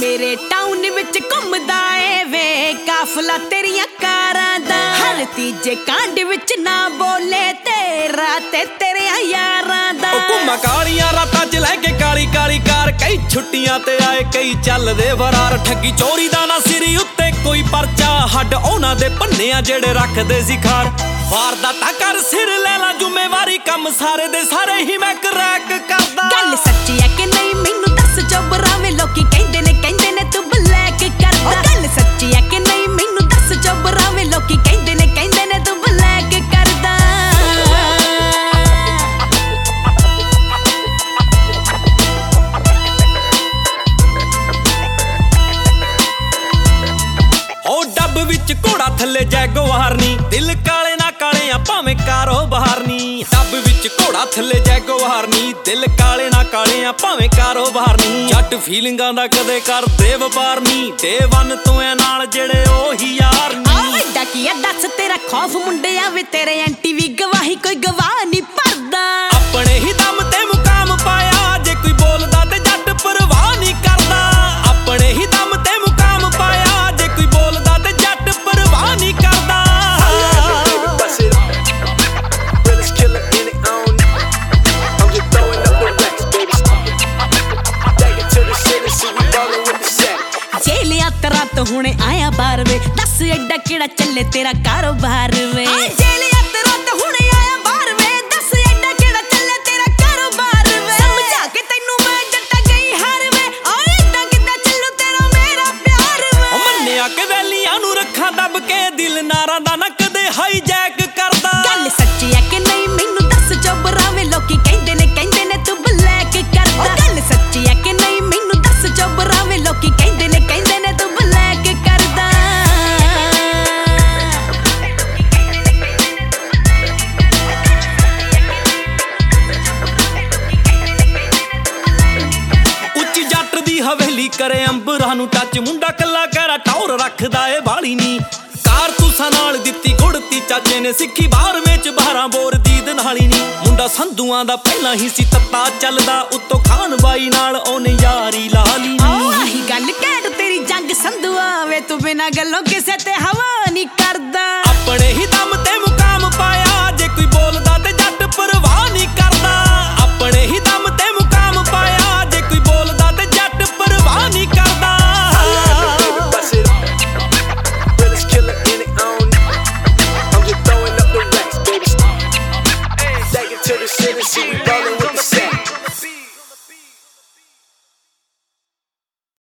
मेरे टाउन विच घुमदा ए वे काफला तेरिया कारां दा। हर तीजे कांड विच ना बोले तेरा ते तेरे यारां दा। घुमा कालियां रातां च लैके काली काली कार, कई छुट्टियां ते आए कई चलदे फरार। ठगी चोरी दा ना सिरी उत्ते कोई परचा, हड्ड उहनां दे भन्ने आ जेड़े रखदे सी खार। वारदातां कर सिर ले ला जुम्मेवारी, कम सारे दे सारे ही मैं क्रैक करदा। गल सच्ची है कि नहीं मैनू दस चोबरावे लोकी कहंदे ने तू ब्लैक करदा। गल सच्ची है कि नहीं मैनू दस चोबरावे लोकी कहंदे ने तू ब्लैक करदा। ओ डब विच घोड़ा थल्ले जैगवार नी, दिल काले ना काले आ भावें कारोबार नी। डब विच घोड़ा थल्ले जैगवार नी, दिल काले ना काले आ भावें कारोबार नी। जट फीलिंगां दा कदे करदे वपार नी, डे वन तो ए नाल जेड़े ओही यार नी। एडा की है दस तेरा खौफ मुंडिया वे तेरे एंटी वी गवाही कोई गवाह नहीं भरदा। अपने ही दम ते मुकाम पाया, जे कोई बोलदा ते जट परवाह नहीं करदा। अपने ही दम ते मुकाम पाया, जे कोई बोलदा ते जट परवाह नहीं करदा। जेलिया तेरा तो हुणे आया बार वे, दस एडा केड़ा चले तेरा कारोबार वे। जेलिया तेरा तो हुणे आया बार वे, दस एडा केड़ा चले तेरा कारोबार वे। समझा के तैनू मैं जट्टा गई हार वे, ओए एडा किदा चलू तेरा मेरा प्यार वे। ओ मन्निया के वैलियां नू रखा दब के, दिल नारां दा ना कदे हाईजैक करदा। गल सच्ची है कि नहीं मैनू दस चोबरावे लोकी कहंदे ने तू ब्लैक करदा। गल सच्ची है कि नहीं मैनू दस चोबरावे लोकी कहंदे ने तू ब्लैक करदा। ਉੱਚੀ ਜੱਟ ਦੀ ਹਵੇਲੀ ਕਰੇ ਅੰਬਰਾਂ ਨੂੰ ਟੱਚ, ਮੁੰਡਾ ਕੱਲਾ ਕਹਿਰਾ ਟੌਰ ਰੱਖਦਾ ਏ ਬਾਲੀ ਨੀ। ਕਾਰਤੂਸਾਂ ਨਾਲ ਦਿੱਤੀ ਗੁੜਤੀ ਚਾਚੇ ਨੇ, ਸਿੱਖੀ 12ਵੇਂ ਚ 12 ਬੋਰ ਦੀ ਦਨਾਲੀ ਨੀ। ਮੁੰਡਾ ਸੰਧੂਆਂ ਦਾ ਪਹਿਲਾਂ ਹੀ ਸੀ ਤੱਤਾ ਚੱਲਦਾ, ਉੱਤੋਂ ਖਾਨ ਬਾਈ ਨਾਲ ਉਹਨੇ ਯਾਰੀ ਲਾ ਲਈ। ਆਹੀ ਗੱਲ ਕਹਿ ਤੇਰੀ ਜੰਗ ਸੰਧੂਆ ਵੇ, ਤੂੰ ਬਿਨਾਂ ਗੱਲੋਂ ਕਿਸੇ ਤੇ ਹਵਾ ਨਹੀਂ ਕਰਦਾ। ਆਪਣੇ ਹੀ ਦਮ ਤੇ ਮੁਕਾਮ ਪਾਇਆ, ਜੇ ਕੋਈ ਬੋਲਦਾ ਤੇ ਜੱਟ ਪਰਵਾਹ ਨਹੀਂ ਕਰਦਾ। ਆਪਣੇ ਹੀ ਦਮ ਤੇ ਮੁਕਾਮ ਪਾਇਆ, ਜੇ ਕੋਈ ਬੋਲਦਾ ਤੇ ਜੱਟ ਪਰਵਾਹ ਨਹੀਂ ਕਰਦਾ। To the city, see we ballin'.